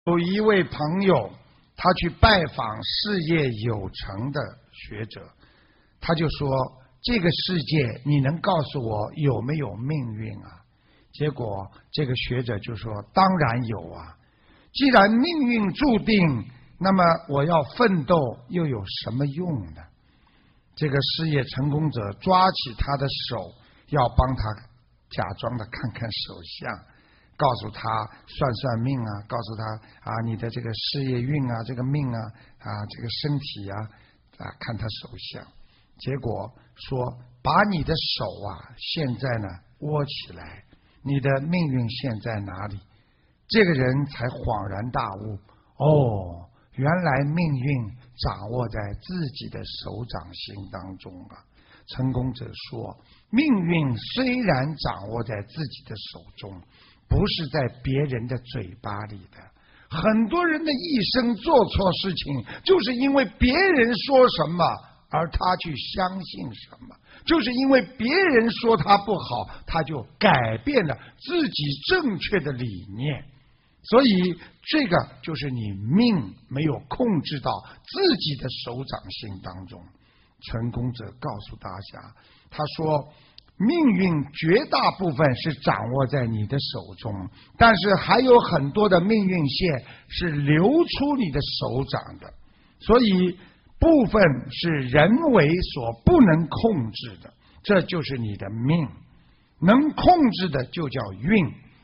有一位朋友，他去拜访事业有成的学者，他就说：“这个世界，你能告诉我有没有命运啊？”结果这个学者就说：“当然有啊！既然命运注定，那么我要奋斗又有什么用呢？”这个事业成功者抓起他的手，要帮他假装的看看手相。告诉他算算命啊，告诉他啊，你的这个事业运啊，这个命啊，这个身体啊，看他手相。结果说，把你的手啊，现在呢握起来，你的命运现在哪里？这个人才恍然大悟，哦，原来命运掌握在自己的手掌心当中啊。成功者说，命运虽然掌握在自己的手中，不是在别人的嘴巴里的。很多人的一生做错事情，就是因为别人说什么而他去相信什么，就是因为别人说他不好，他就改变了自己正确的理念。所以这个就是你命没有控制到自己的手掌心当中。成功者告诉大家，他说，命运绝大部分是掌握在你的手中，但是还有很多的命运线是流出你的手掌的，所以部分是人为所不能控制的，这就是你的命。能控制的就叫运。